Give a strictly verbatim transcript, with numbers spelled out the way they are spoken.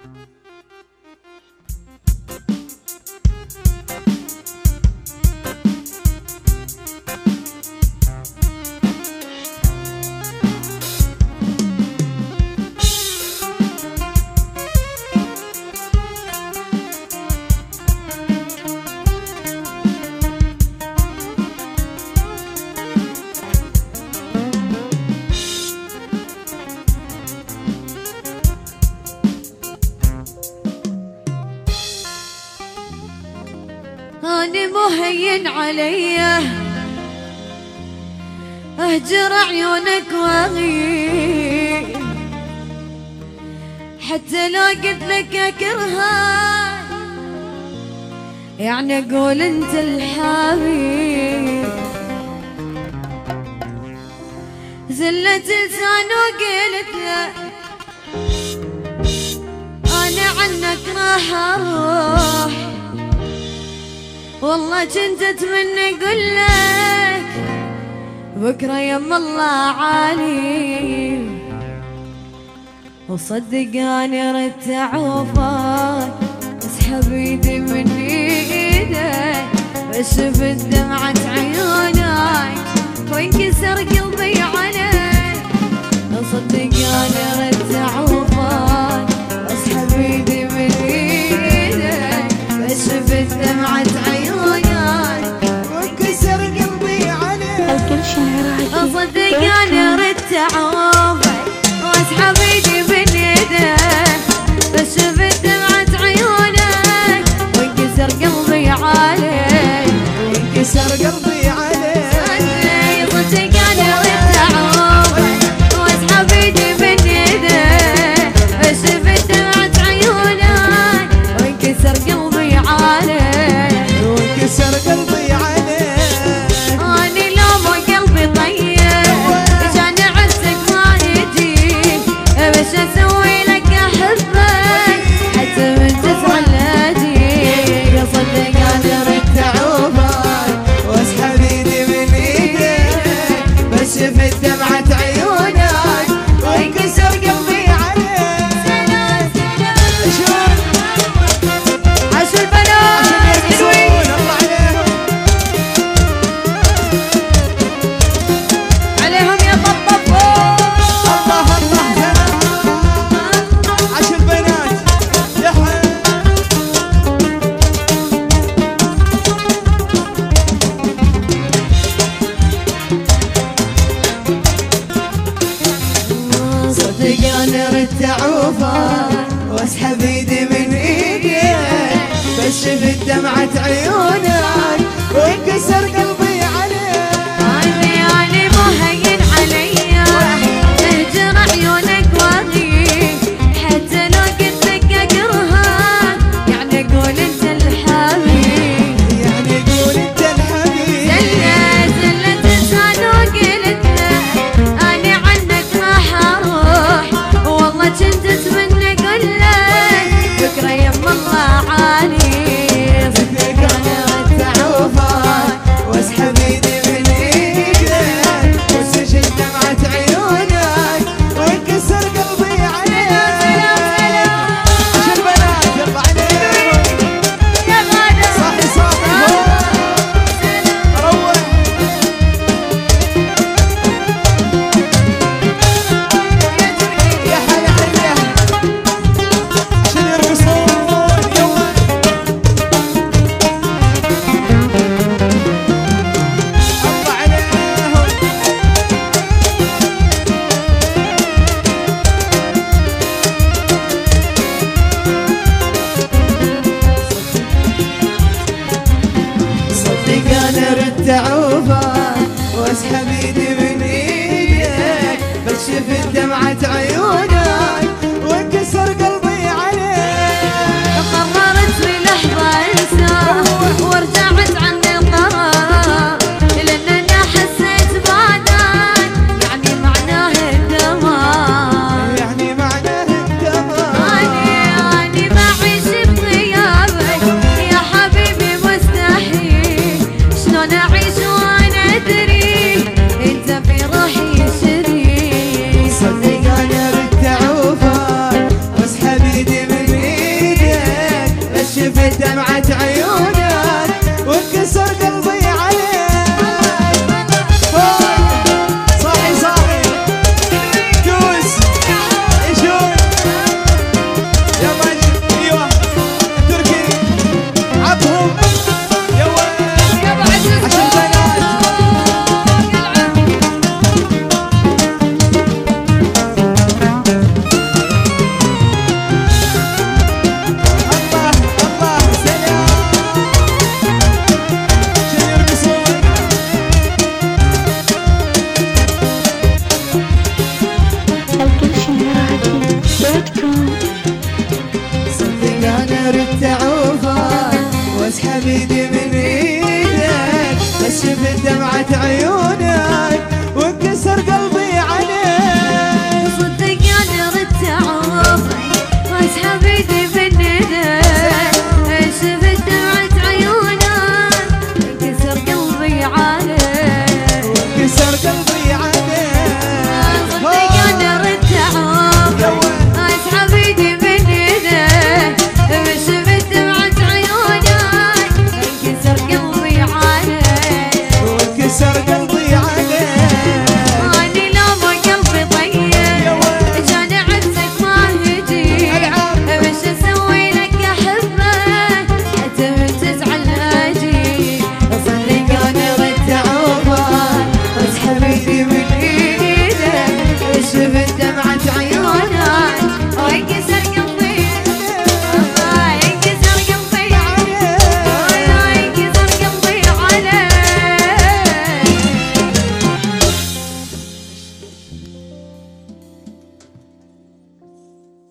أنا مهين علي أهجر عيونك وأغيب، حتى لو قلت لك أكرهك يعني أقول أنت الحبيب. زلت لسان وقلت له أنا عنك راح أروح، والله كنت اتمنى اقول لك بكره يم الله عالي، وصدق انا ردت اعوفك اسحب ايدي من ايدك، بشوف دمعة عيونك وانكسر قلبي عليك، وصدق انا ردت اعوفك اسحب ايدي من ايدك، بشوف دمعة عيونك أصدق أنا ردت أعوفك وأسحب إيدي من إيدك، بشوف دمعة عيونك وانكسر قلبي عليك، وانكسر قلبي عليك. صدق أنا ردت أعوفك وأسحب إيدي من إيدك، دمعة عيونك